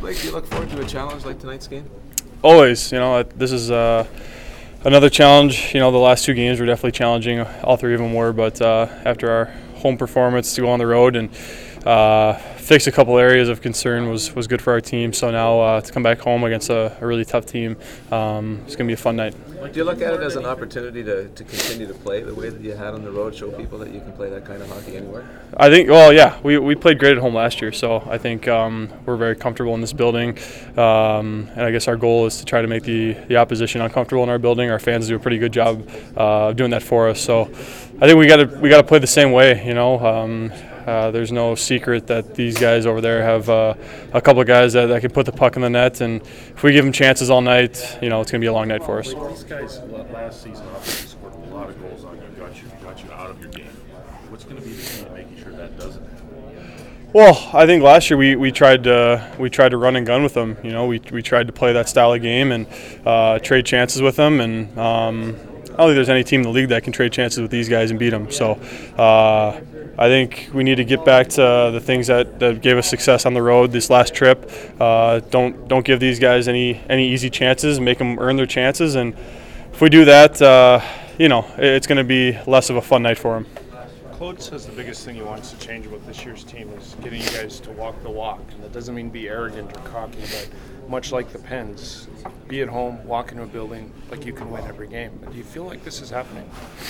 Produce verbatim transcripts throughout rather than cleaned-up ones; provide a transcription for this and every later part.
Blake, do you look forward to a challenge like tonight's game? Always. You know, this is uh, another challenge. You know, the last two games were definitely challenging. All three of them were, but uh, after our home performance to go on the road and uh, fix a couple areas of concern was, was good for our team. So now uh, to come back home against a, a really tough team, um, it's going to be a fun night. Do you look at it as an opportunity to, to continue to play the way that you had on the road, show people that you can play that kind of hockey anywhere? I think, well, yeah, we, we played great at home last year, so I think um, we're very comfortable in this building. Um, and I guess our goal is to try to make the, the opposition uncomfortable in our building. Our fans do a pretty good job uh, of doing that for us. So I think we got to we got to play the same way, you know. Um, Uh, there's no secret that these guys over there have uh, a couple of guys that, that can put the puck in the net, and if we give them chances all night, you know, it's going to be a long night for us. These guys last season obviously scored a lot of goals on you, got you, got you out of your game. What's going to be the key to making sure that doesn't happen? Well, I think last year we, we tried to we tried to run and gun with them. You know, we we tried to play that style of game and uh, trade chances with them, and um, I don't think there's any team in the league that can trade chances with these guys and beat them. So. Uh, I think we need to get back to the things that, that gave us success on the road this last trip. Uh, don't don't give these guys any any easy chances. Make them earn their chances, and if we do that, uh, you know, it's going to be less of a fun night for them. Claude says the biggest thing he wants to change about this year's team is getting you guys to walk the walk. And that doesn't mean be arrogant or cocky, but much like the Pens, be at home, walk into a building like you can win every game. Do you feel like this is happening?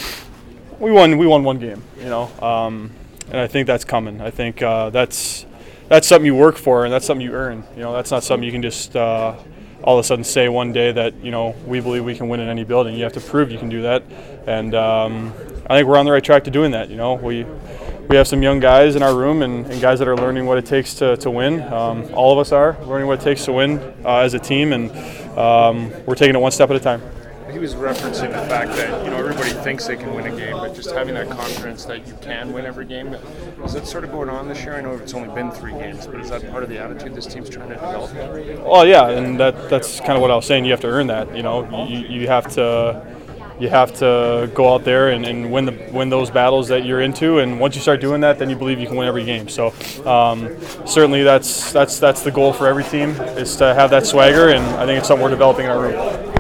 We won. We won one game, you know, um, and I think that's coming. I think uh, that's that's something you work for, and that's something you earn. You know, that's not something you can just uh, all of a sudden say one day that you know we believe we can win in any building. You have to prove you can do that, and um, I think we're on the right track to doing that. You know, we we have some young guys in our room and, and guys that are learning what it takes to to win. Um, all of us are learning what it takes to win uh, as a team, and um, we're taking it one step at a time. He was referencing the fact that, you know, everybody thinks they can win a game, but just having that confidence that you can win every game. Is that sort of going on this year? I know it's only been three games, but is that part of the attitude this team's trying to develop? Well, yeah, and that that's kind of what I was saying. You have to earn that. You know, you, you have to you have to go out there and, and win the win those battles that you're into. And once you start doing that, then you believe you can win every game. So um, certainly that's that's that's the goal for every team is to have that swagger, and I think it's something we're developing in our room.